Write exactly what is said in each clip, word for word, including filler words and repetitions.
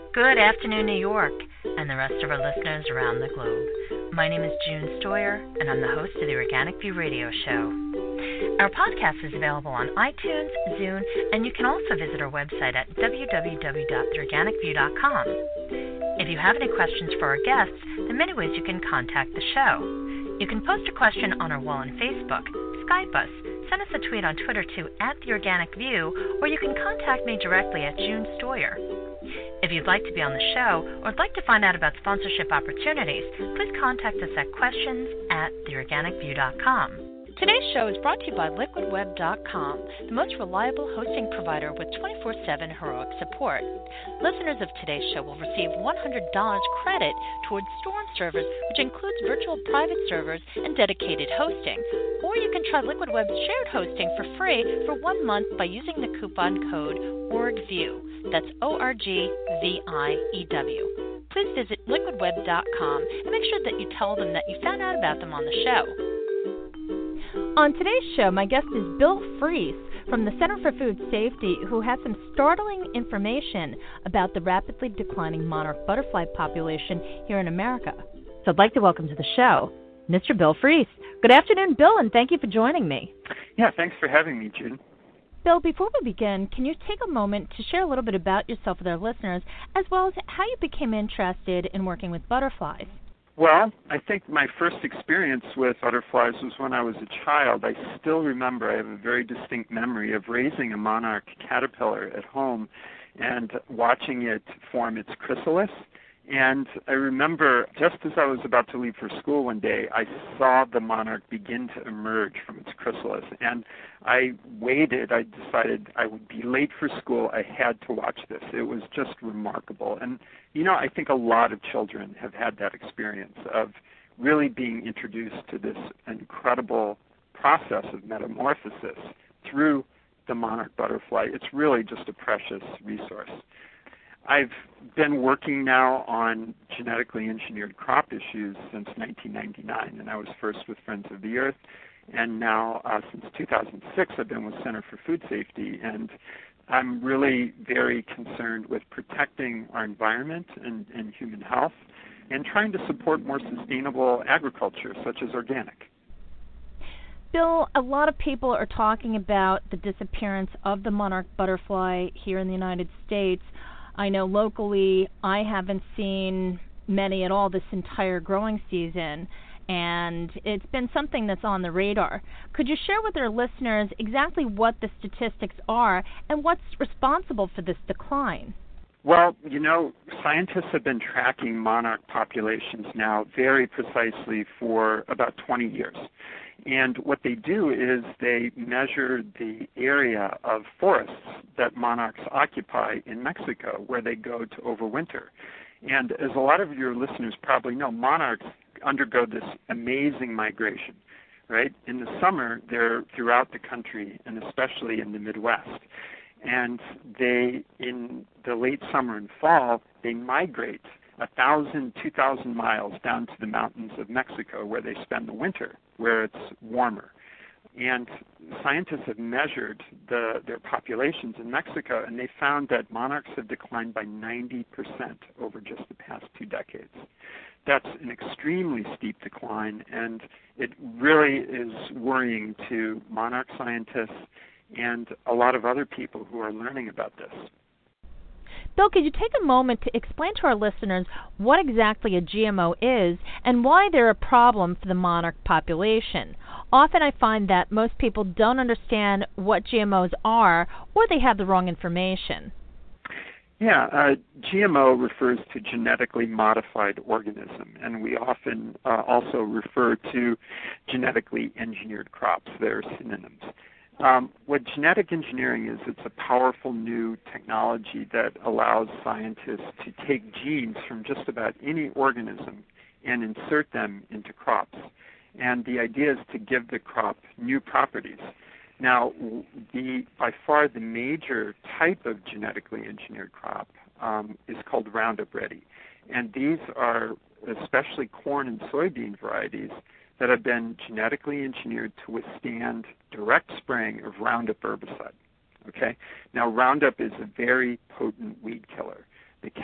Good afternoon, New York, and the rest of our listeners around the globe. My name is June Stoyer, and I'm the host of the Organic View Radio Show. Our podcast is available on iTunes, Zune, and you can also visit our website at w w w dot the organic view dot com. If you have any questions for our guests, there are many ways you can contact the show. You can post a question on our wall on Facebook, Skype us, send us a tweet on Twitter to at The Organic View, or you can contact me directly at June Stoyer. If you'd like to be on the show or would like to find out about sponsorship opportunities, please contact us at questions at the organic view dot com. Today's show is brought to you by liquid web dot com, the most reliable hosting provider with twenty-four seven heroic support. Listeners of today's show will receive one hundred dollars credit towards storm servers, which includes virtual private servers and dedicated hosting. Or you can try Liquid Web's shared hosting for free for one month by using the coupon code ORGVIEW. That's O R G V I E W. Please visit liquid web dot com and make sure that you tell them that you found out about them on the show. On today's show, my guest is Bill Freese from the Center for Food Safety, who has some startling information about the rapidly declining monarch butterfly population here in America. So I'd like to welcome to the show Mister Bill Freese. Good afternoon, Bill, and thank you for joining me. Yeah, thanks for having me, June. Bill, before we begin, can you take a moment to share a little bit about yourself with our listeners, as well as how you became interested in working with butterflies? Well, I think my first experience with butterflies was when I was a child. I still remember, I have a very distinct memory of raising a monarch caterpillar at home and watching it form its chrysalis. And I remember just as I was about to leave for school one day, I saw the monarch begin to emerge from its chrysalis. And I waited. I decided I would be late for school. I had to watch this. It was just remarkable. And, you know, I think a lot of children have had that experience of really being introduced to this incredible process of metamorphosis through the monarch butterfly. It's really just a precious resource. I've been working now on genetically engineered crop issues since nineteen ninety-nine, and I was first with Friends of the Earth, and now uh, since two thousand six I've been with Center for Food Safety, and I'm really very concerned with protecting our environment and, and human health and trying to support more sustainable agriculture, such as organic. Bill, a lot of people are talking about the disappearance of the monarch butterfly here in the United States. I know locally I haven't seen many at all this entire growing season, and it's been something that's on the radar. Could you share with our listeners exactly what the statistics are and what's responsible for this decline? Well, you know, scientists have been tracking monarch populations now very precisely for about twenty years. And what they do is they measure the area of forests that monarchs occupy in Mexico, where they go to overwinter. And as a lot of your listeners probably know, monarchs undergo this amazing migration, right? In the summer, they're throughout the country, and especially in the Midwest. And they, in the late summer and fall, they migrate a thousand, two thousand miles down to the mountains of Mexico, where they spend the winter, where it's warmer. And scientists have measured the, their populations in Mexico, and they found that monarchs have declined by ninety percent over just the past two decades. That's an extremely steep decline, and it really is worrying to monarch scientists and a lot of other people who are learning about this. Bill, could you take a moment to explain to our listeners what exactly a G M O is and why they're a problem for the monarch population? Often I find that most people don't understand what G M Os are, or they have the wrong information. Yeah, uh, G M O refers to genetically modified organism, and we often uh, also refer to genetically engineered crops. They're synonyms. Um, what genetic engineering is, it's a powerful new technology that allows scientists to take genes from just about any organism and insert them into crops. And the idea is to give the crop new properties. Now, the by far the major type of genetically engineered crop um, is called Roundup Ready. And these are especially corn and soybean varieties that have been genetically engineered to withstand direct spraying of Roundup herbicide. Okay? Now, Roundup is a very potent weed killer. The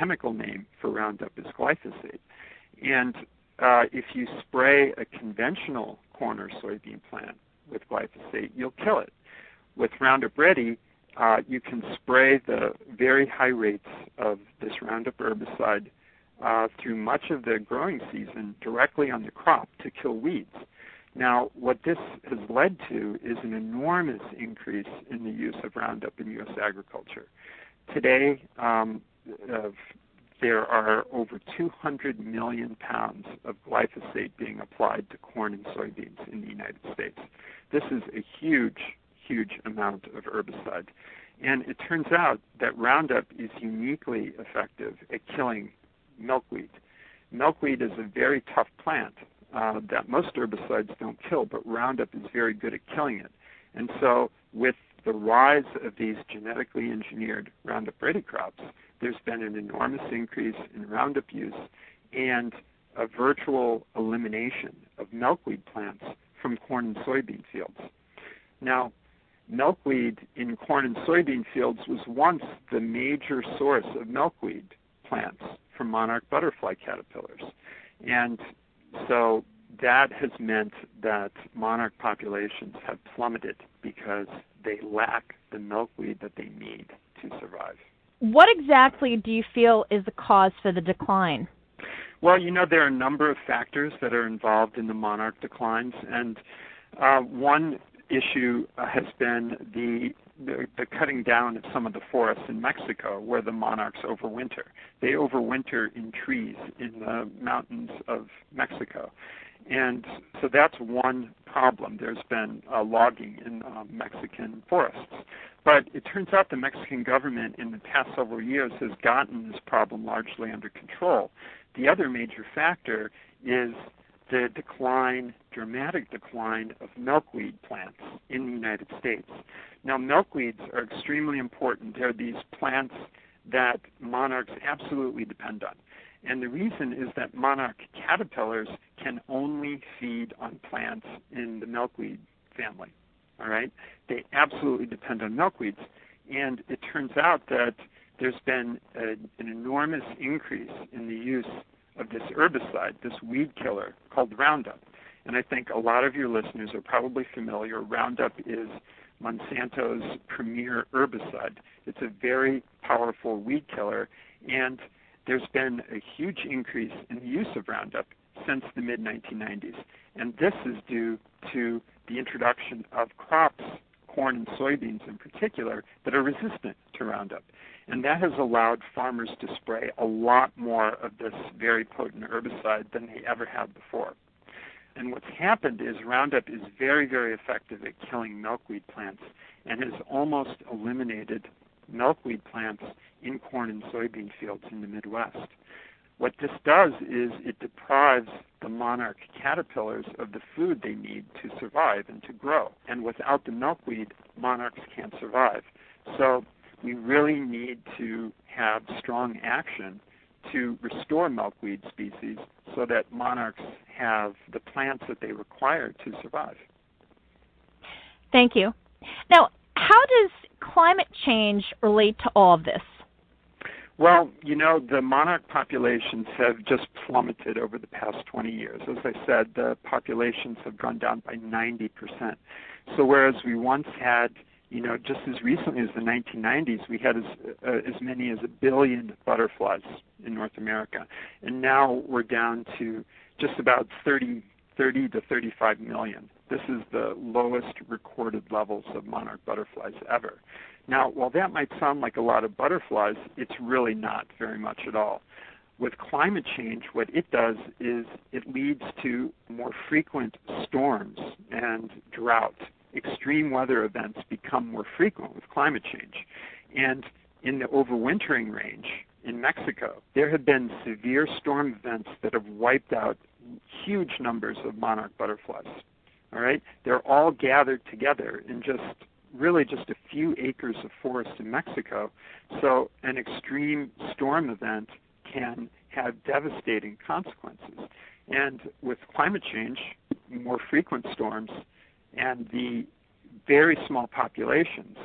chemical name for Roundup is glyphosate. And uh, if you spray a conventional corn or soybean plant with glyphosate, you'll kill it. With Roundup Ready, uh, you can spray the very high rates of this Roundup herbicide uh, through much of the growing season directly on the crop to kill weeds. Now, what this has led to is an enormous increase in the use of Roundup in U S agriculture. Today, um, uh, there are over two hundred million pounds of glyphosate being applied to corn and soybeans in the United States. This is a huge, huge amount of herbicide. And it turns out that Roundup is uniquely effective at killing milkweed. Milkweed is a very tough plant uh, that most herbicides don't kill, but Roundup is very good at killing it. And so with the rise of these genetically engineered Roundup Ready crops, there's been an enormous increase in Roundup use and a virtual elimination of milkweed plants from corn and soybean fields. Now, milkweed in corn and soybean fields was once the major source of milkweed plants for monarch butterfly caterpillars. And so that has meant that monarch populations have plummeted because they lack the milkweed that they need to survive. What exactly do you feel is the cause for the decline? Well, you know, there are a number of factors that are involved in the monarch declines, and uh, one issue uh, has been the, the the cutting down of some of the forests in Mexico where the monarchs overwinter. They overwinter in trees in the mountains of Mexico. And so that's one problem. There's been uh, logging in um, Mexican forests. But it turns out the Mexican government in the past several years has gotten this problem largely under control. The other major factor is the decline, dramatic decline of milkweed plants in the United States. Now, milkweeds are extremely important. They're these plants that monarchs absolutely depend on. And the reason is that monarch caterpillars can only feed on plants in the milkweed family, all right? They absolutely depend on milkweeds. And it turns out that there's been a, an enormous increase in the use of this herbicide, this weed killer called Roundup. And I think a lot of your listeners are probably familiar. Roundup is Monsanto's premier herbicide. It's a very powerful weed killer, and there's been a huge increase in the use of Roundup since the mid nineteen nineties. And this is due to the introduction of crops, corn and soybeans in particular, that are resistant to Roundup. And that has allowed farmers to spray a lot more of this very potent herbicide than they ever had before. And what's happened is Roundup is very, very effective at killing milkweed plants and has almost eliminated milkweed plants in corn and soybean fields in the Midwest. What this does is it deprives the monarch caterpillars of the food they need to survive and to grow. And without the milkweed, monarchs can't survive. So we really need to have strong action to restore milkweed species so that monarchs have the plants that they require to survive. Thank you. Now, how does climate change relate to all of this? Well, you know, the monarch populations have just plummeted over the past twenty years. As I said, the populations have gone down by ninety percent. So whereas we once had, you know, just as recently as the nineteen nineties, we had as, uh, as many as a billion butterflies in North America. And now we're down to just about thirty, thirty to thirty-five million. This is the lowest recorded levels of monarch butterflies ever. Now, while that might sound like a lot of butterflies, it's really not very much at all. With climate change, what it does is it leads to more frequent storms and drought. Extreme weather events become more frequent with climate change. And in the overwintering range in Mexico, there have been severe storm events that have wiped out huge numbers of monarch butterflies. All right? They're all gathered together in just really just a few acres of forest in Mexico. So an extreme storm event can have devastating consequences. And with climate change, more frequent storms, and the very small populations,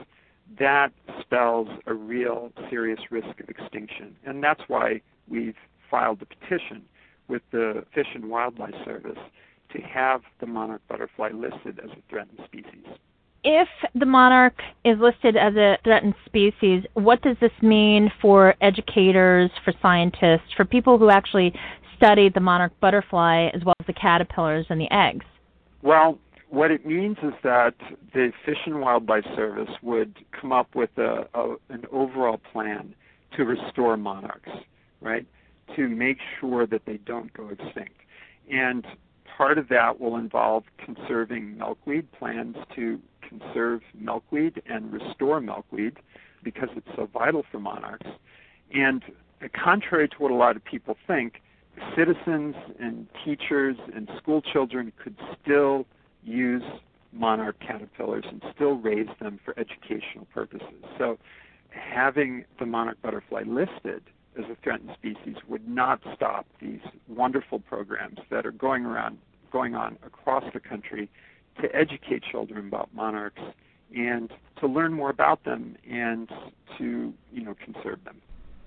that spells a real serious risk of extinction. And that's why we've filed a petition with the Fish and Wildlife Service to have the monarch butterfly listed as a threatened species. If the monarch is listed as a threatened species, what does this mean for educators, for scientists, for people who actually study the monarch butterfly as well as the caterpillars and the eggs? Well, what it means is that the Fish and Wildlife Service would come up with a, a, an overall plan to restore monarchs, right, to make sure that they don't go extinct. And part of that will involve conserving milkweed, plans to conserve milkweed and restore milkweed because it's so vital for monarchs. And uh, contrary to what a lot of people think, citizens and teachers and school children could still use monarch caterpillars and still raise them for educational purposes. So having the monarch butterfly listed as a threatened species would not stop these wonderful programs that are going around, going on across the country to educate children about monarchs and to learn more about them and to, you know, conserve them.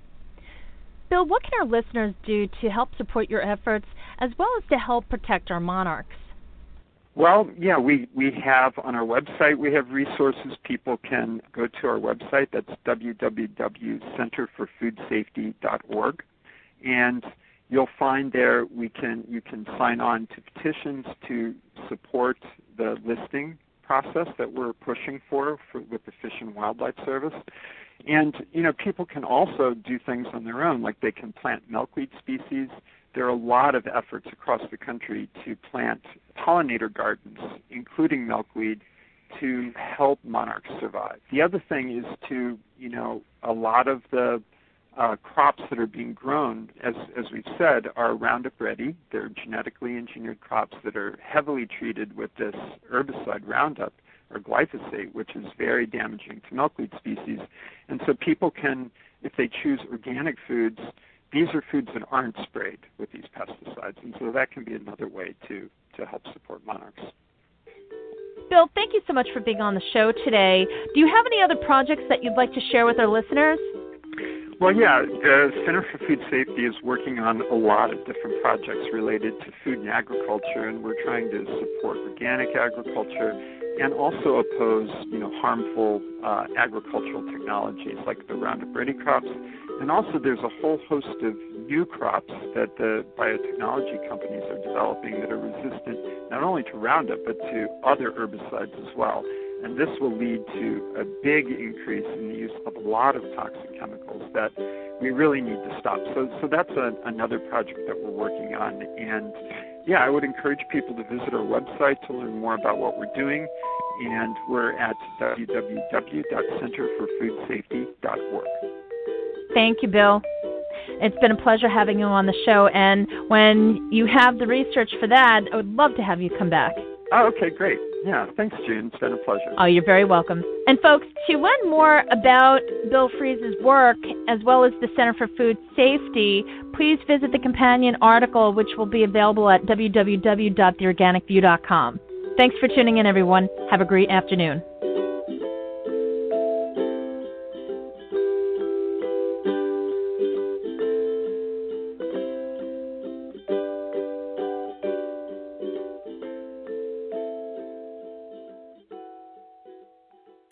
Bill, what can our listeners do to help support your efforts as well as to help protect our monarchs? Well, yeah, we, we have on our website, we have resources. People can go to our website. That's w w w dot center for food safety dot org. And you'll find there we can you can sign on to petitions to support the listing process that we're pushing for, for with the Fish and Wildlife Service. And, you know, people can also do things on their own, like they can plant milkweed species. There are a lot of efforts across the country to plant pollinator gardens, including milkweed, to help monarchs survive. The other thing is to, you know, a lot of the uh, crops that are being grown, as, as we've said, are Roundup ready. They're genetically engineered crops that are heavily treated with this herbicide Roundup, or glyphosate, which is very damaging to milkweed species. And so people can, if they choose organic foods, these are foods that aren't sprayed with these pesticides. And so that can be another way to, to help support monarchs. Bill, thank you so much for being on the show today. Do you have any other projects that you'd like to share with our listeners? Well, yeah, the Center for Food Safety is working on a lot of different projects related to food and agriculture, and we're trying to support organic agriculture and also oppose, you know, harmful uh, agricultural technologies like the Roundup Ready crops. And also there's a whole host of new crops that the biotechnology companies are developing that are resistant not only to Roundup but to other herbicides as well. And this will lead to a big increase in the use of a lot of toxic chemicals that we really need to stop. So, so that's a, another project that we're working on. And yeah, I would encourage people to visit our website to learn more about what we're doing. And we're at w w w dot center for food safety dot org. Thank you, Bill. It's been a pleasure having you on the show. And when you have the research for that, I would love to have you come back. Oh, okay, great. Yeah, thanks, June. It's been a pleasure. Oh, you're very welcome. And folks, to learn more about Bill Freese's work, as well as the Center for Food Safety, please visit the companion article, which will be available at w w w dot the organic view dot com. Thanks for tuning in, everyone. Have a great afternoon.